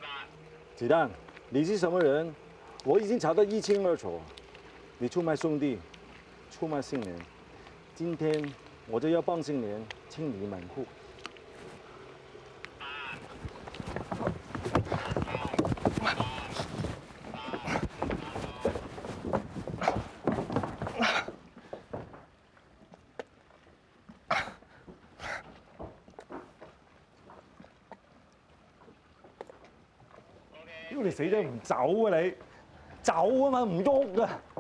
子弹，你是什么人？我已经查得一清二楚。你出卖兄弟，出卖新年，今天我就要帮新年清理门户。 屌你死仔唔走啊你！走啊嘛，唔喐啊！